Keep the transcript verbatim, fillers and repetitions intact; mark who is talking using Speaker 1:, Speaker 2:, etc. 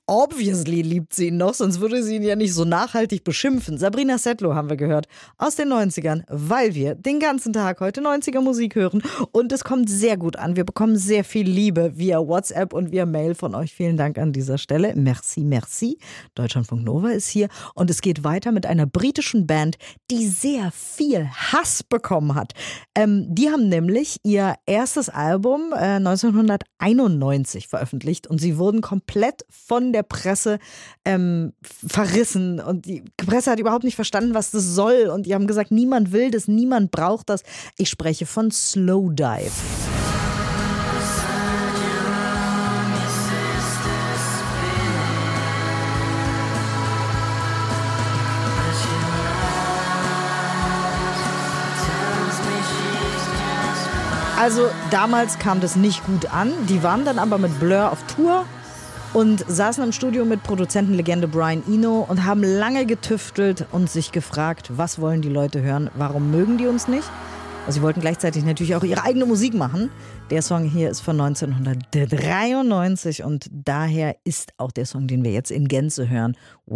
Speaker 1: obviously liebt sie ihn noch, sonst würde sie ihn ja nicht so nachhaltig beschimpfen. Sabrina Settler haben wir gehört aus den neunzigern, weil wir den ganzen Tag heute neunziger Musik hören und es kommt sehr gut an. Wir bekommen sehr viel Liebe via WhatsApp und via Mail von euch. Vielen Dank an dieser Stelle. Merci, merci. Deutschlandfunk Nova ist hier und es geht weiter mit einer britischen Band, die sehr viel Hass bekommen hat. Ähm, die haben nämlich ihr erstes Album äh, neunzehnhunderteinundneunzig veröffentlicht und sie wurden komplett von der Presse ähm, verrissen und die Presse hat überhaupt nicht verstanden, was das soll und die haben gesagt, niemand will das, niemand braucht das. Ich spreche von Slowdive. Also damals kam das nicht gut an. Die waren dann aber mit Blur auf Tour und saßen im Studio mit Produzentenlegende Brian Eno und haben lange getüftelt und sich gefragt, was wollen die Leute hören, warum mögen die uns nicht? Also sie wollten gleichzeitig natürlich auch ihre eigene Musik machen. Der Song hier ist von neunzehnhundertdreiundneunzig und daher ist auch der Song, den wir jetzt in Gänze hören,